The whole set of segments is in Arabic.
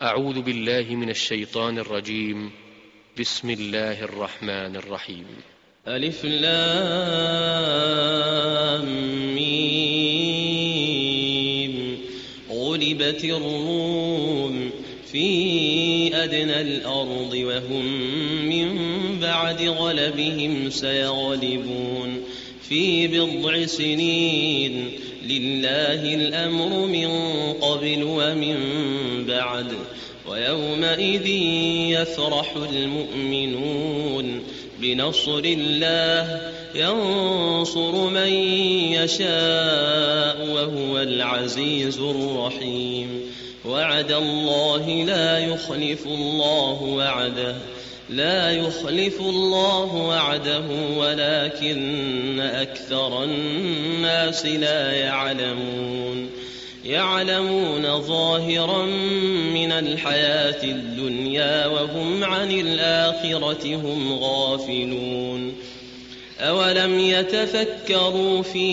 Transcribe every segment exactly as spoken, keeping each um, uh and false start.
أعوذ بالله من الشيطان الرجيم. بسم الله الرحمن الرحيم. ألف لام ميم. غلبت الروم في أدنى الأرض وهم من بعد غلبهم سيغلبون في بضع سنين. لله الأمر من قبل ومن بعد ويومئذ يفرح المؤمنون بنصر الله ينصر من يشاء وهو العزيز الرحيم. وعد الله لا يخلف الله وعده لا يخلف الله وعده ولكن أكثر الناس لا يعلمون. يعلمون ظاهرا من الحياة الدنيا وهم عن الآخرة هم غافلون. أولم يتفكروا في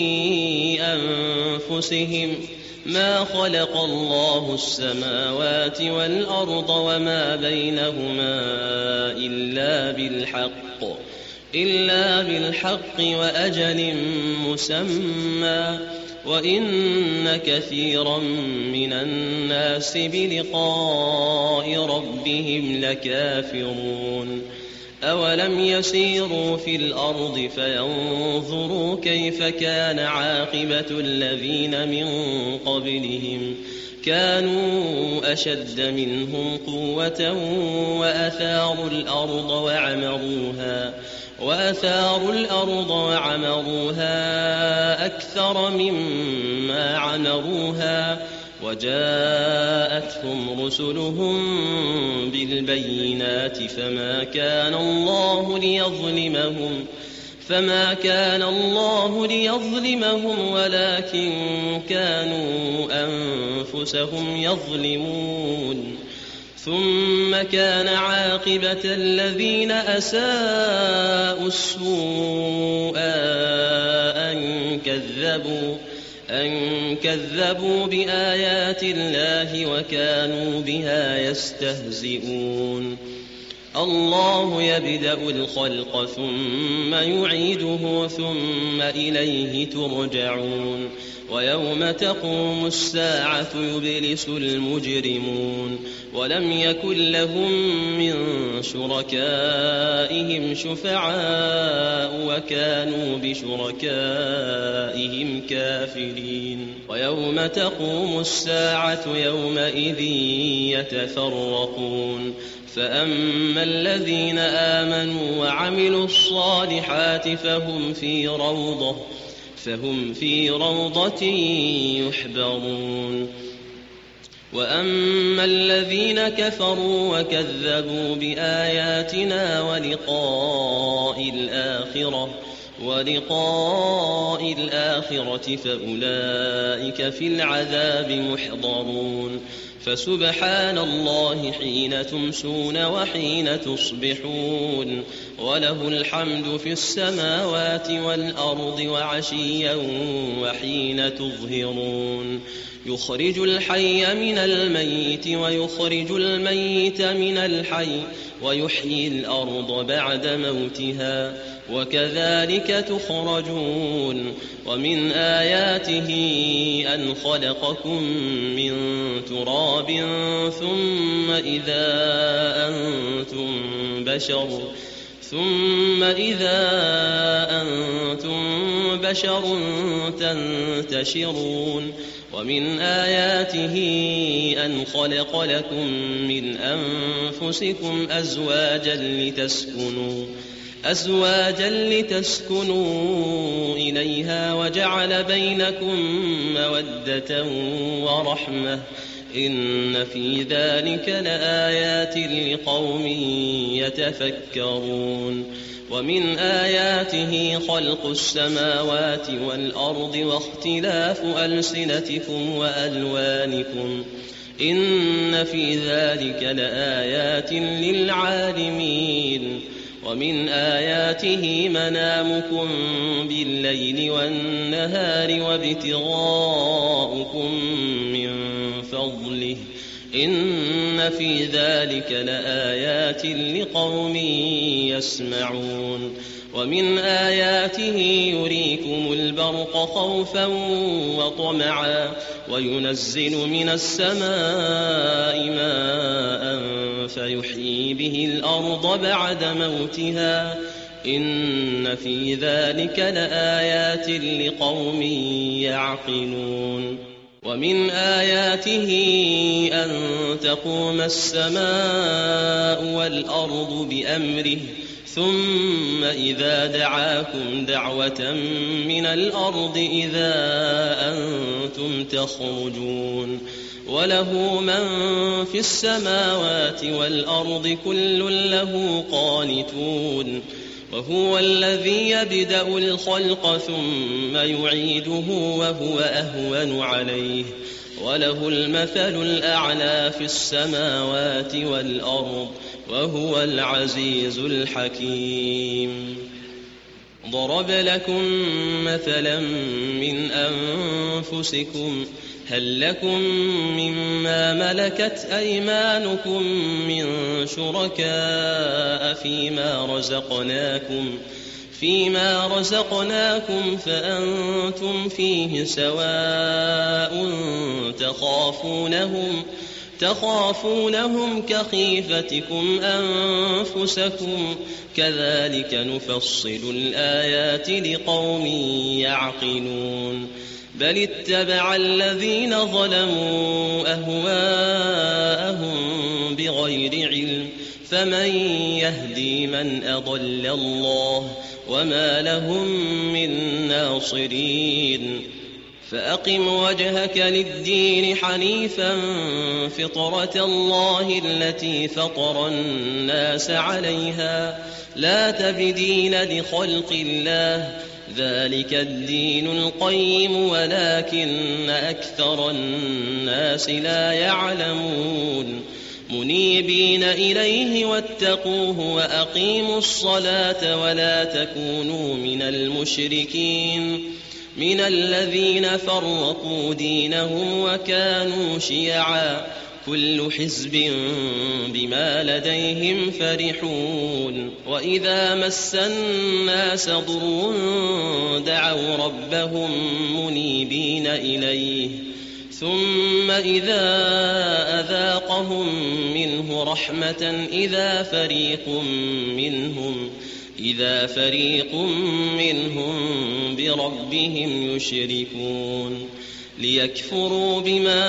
أنفسهم ما خلق الله السماوات والأرض وما بينهما إلا بالحق إلا بالحق وأجل مسمى وإن كثيرا من الناس بلقاء ربهم لكافرون. أولم يسيروا في الأرض فينظروا كيف كان عاقبة الذين من قبلهم كانوا أشد منهم قوة وأثاروا الأرض وعمروها وأثاروا الأرض وعمروها أكثر مما عمروها وجاءتهم رسلهم بالبينات فما كان الله ليظلمهم فما كان الله ليظلمهم ولكن كانوا أنفسهم يظلمون. ثم كان عاقبة الذين أساءوا السوء أن كذبوا أن كذبوا بآيات الله وكانوا بها يستهزئون. الله يبدأ الخلق ثم يعيده ثم إليه ترجعون. ويوم تقوم الساعة يبلس المجرمون ولم يكن لهم من شركائهم شفعاء وكانوا بشركائهم كافرين. ويوم تقوم الساعة يومئذ يتفرقون فأما الذين آمنوا وعملوا الصالحات فهم في روضة فهم في روضة يحبرون. وأما الذين كفروا وكذبوا بآياتنا ولقاء الآخرة ولقاء الآخرة فأولئك في العذاب محضرون. فسبحان الله حين تمسون وحين تصبحون وله الحمد في السماوات والأرض وعشيا وحين تظهرون. يخرج الحي من الميت ويخرج الميت من الحي ويحيي الأرض بعد موتها وكذلك تخرجون. ومن آياته أن خلقكم من تراب ثم إذا أنتم بشر ثم إذا أنتم بشر تنتشرون. ومن آياته أن خلق لكم من أنفسكم أزواجا لتسكنوا أزواجا لتسكنوا إليها وجعل بينكم مودة ورحمة إن في ذلك لآيات لقوم يتفكرون. ومن آياته خلق السماوات والأرض واختلاف ألسنتكم وألوانكم إن في ذلك لآيات للعالمين. ومن آياته منامكم بالليل والنهار وابتغاؤكم من فضله إن في ذلك لآيات لقوم يسمعون ومن آياته يريكم البرق خوفا وطمعا وينزل من السماء ماء فيحيي به الأرض بعد موتها إن في ذلك لآيات لقوم يعقلون ومن آياته أن تقوم السماء والأرض بأمره ثم إذا دعاكم دعوة من الأرض إذا أنتم تخرجون وله من في السماوات والأرض كل له قانتون وهو الذي يبدأ الخلق ثم يعيده وهو أهون عليه وله المثل الأعلى في السماوات والأرض وهو العزيز الحكيم ضرب لكم مثلا من أنفسكم هل لكم مما ملكت أيمانكم من شركاء فيما رزقناكم فيما رزقناكم فأنتم فيه سواء تخافونهم تخافونهم كخيفتكم أنفسكم كذلك نفصل الآيات لقوم يعقلون بل اتبع الذين ظلموا أهواءهم بغير علم فمن يهدي من أضل الله وما لهم من ناصرين فأقم وجهك للدين حنيفا فطرة الله التي فطر الناس عليها لا تبديل لخلق الله ذلك الدين القيم ولكن أكثر الناس لا يعلمون منيبين إليه واتقوه وأقيموا الصلاة ولا تكونوا من المشركين من الذين فرقوا دينهم وكانوا شيعا كل حزب بما لديهم فرحون وإذا مس الناس ضر دعوا ربهم منيبين إليه ثم إذا أذاقهم منه رحمة إذا فريق منهم إذا فريق منهم بربهم يشركون ليكفروا بما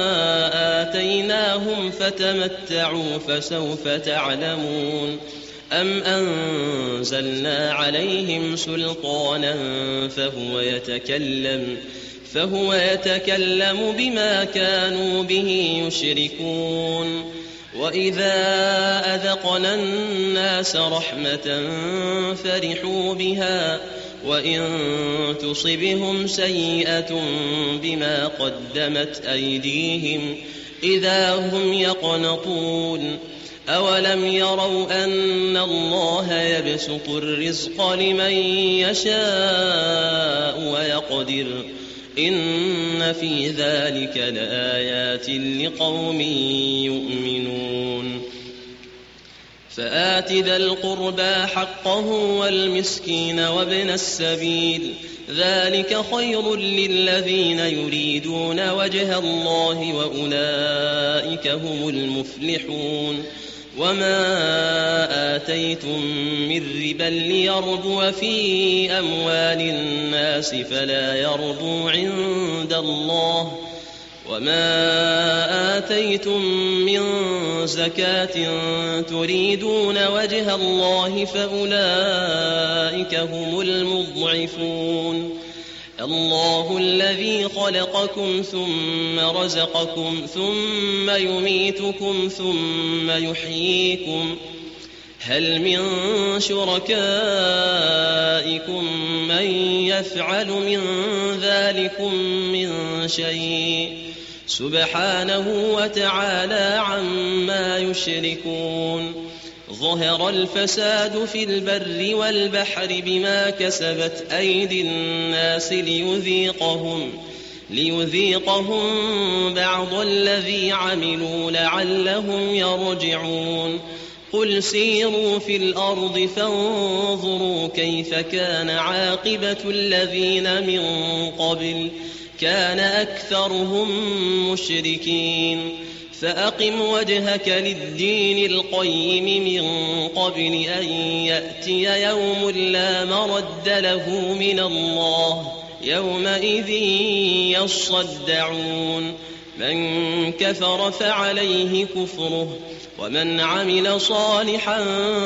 آتيناهم فتمتعوا فسوف تعلمون أم أنزلنا عليهم سلطانا فهو يتكلم فهو يتكلم بما كانوا به يشركون وإذا أذقنا الناس رحمة فرحوا بها وإن تصبهم سيئة بما قدمت أيديهم إذا هم يقنطون أولم يروا أن الله يبسط الرزق لمن يشاء ويقدر إن في ذلك لآيات لقوم يؤمنون فآت ذا القربى حقه والمسكين وابن السبيل ذلك خير للذين يريدون وجه الله وأولئك هم المفلحون وما آتيتم من ربا ليربو في أموال الناس فلا يربو عند الله وما آتيتم من زكاة تريدون وجه الله فأولئك هم المضعفون الله الذي خلقكم ثم رزقكم ثم يميتكم ثم يحييكم هل من شركائكم من يفعل من ذلكم من شيء سبحانه وتعالى عما يشركون ظهر الفساد في البر والبحر بما كسبت أيدي الناس ليذيقهم ليذيقهم بعض الذي عملوا لعلهم يرجعون قل سيروا في الأرض فانظروا كيف كان عاقبة الذين من قبل كان أكثرهم مشركين فأقم وجهك للدين القيم من قبل أن يأتي يوم لا مرد له من الله يومئذ يصدعون من كفر فعليه كفره ومن عمل صالحا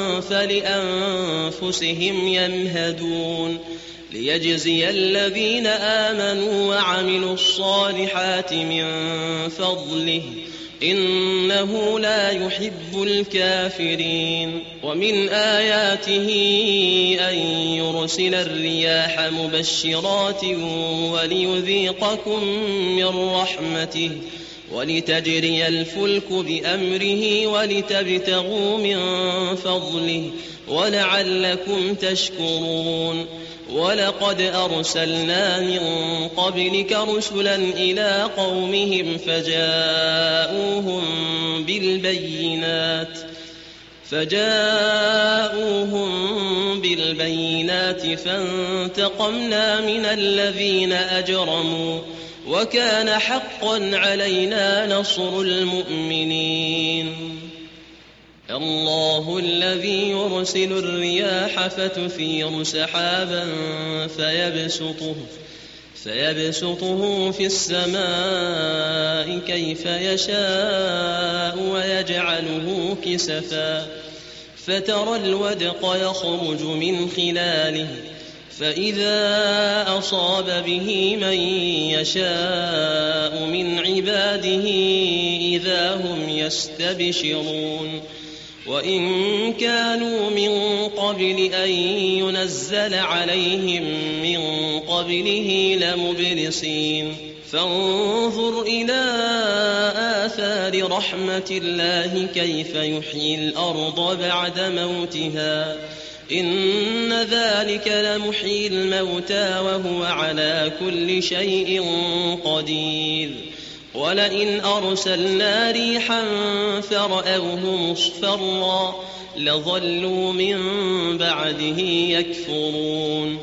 فلأنفسهم يمهدون ليجزي الذين آمنوا وعملوا الصالحات من فضله إنه لا يحب الكافرين ومن آياته أن يرسل الرياح مبشرات وليذيقكم من رحمته ولتجري الفلك بأمره ولتبتغوا من فضله ولعلكم تشكرون ولقد أرسلنا من قبلك رسلا إلى قومهم فجاءوهم بالبينات فجاءوهم بالبينات فانتقمنا من الذين أجرموا وكان حقا علينا نصر المؤمنين الله الذي يرسل الرياح فتثير سحابا فيبسطه, فيبسطه في السماء كيف يشاء ويجعله كسفا فترى الودق يخرج من خلاله فإذا أصاب به من يشاء من عباده إذا هم يستبشرون وإن كانوا من قبل أن ينزل عليهم من قبله لمبلسين فانظر إلى آثار رحمة الله كيف يحيي الأرض بعد موتها إن ذلك لمحيي الموتى وهو على كل شيء قدير ولئن أرسلنا ريحا فرأوه مصفرا لظلوا من بعده يكفرون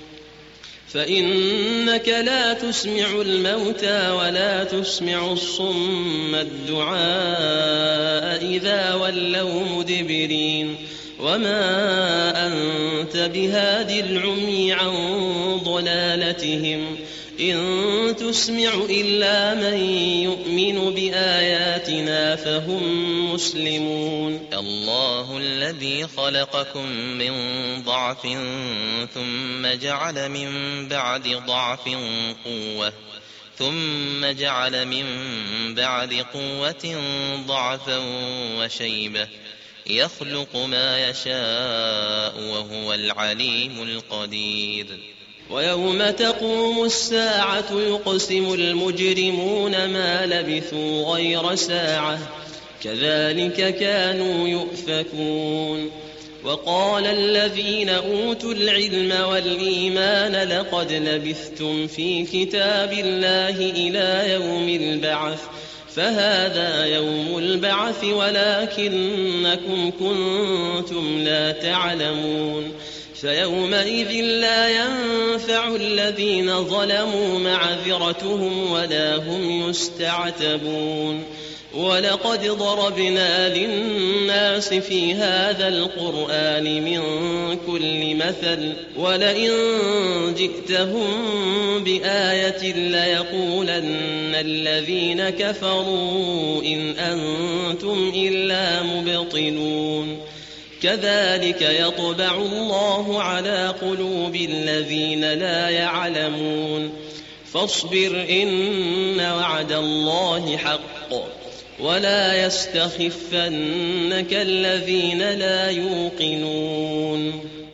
فإنك لا تسمع الموتى ولا تسمع الصم الدعاء إذا ولوا مدبرين وما أنت بهاد العمي عن ضلالتهم إن تسمع إلا من يؤمن بآياتنا فهم مسلمون الله الذي خلقكم من ضعف ثم جعل من بعد ضعف قوة ثم جعل من بعد قوة ضعفا وشيبة يخلق ما يشاء وهو العليم القدير ويوم تقوم الساعة يقسم المجرمون ما لبثوا غير ساعة كذلك كانوا يؤفكون وقال الذين أوتوا العلم والإيمان لقد لبثتم في كتاب الله إلى يوم البعث فهذا يوم البعث ولكنكم كنتم لا تعلمون فيومئذ لا ينفع الذين ظلموا معذرتهم ولا هم يستعتبون ولقد ضربنا للناس في هذا القرآن من كل مثل ولئن جئتهم بآية ليقولن الذين كفروا إن أنتم إلا مبطلون كذلك يطبع الله على قلوب الذين لا يعلمون فاصبر إن وعد الله حق ولا يستخفنك الذين لا يوقنون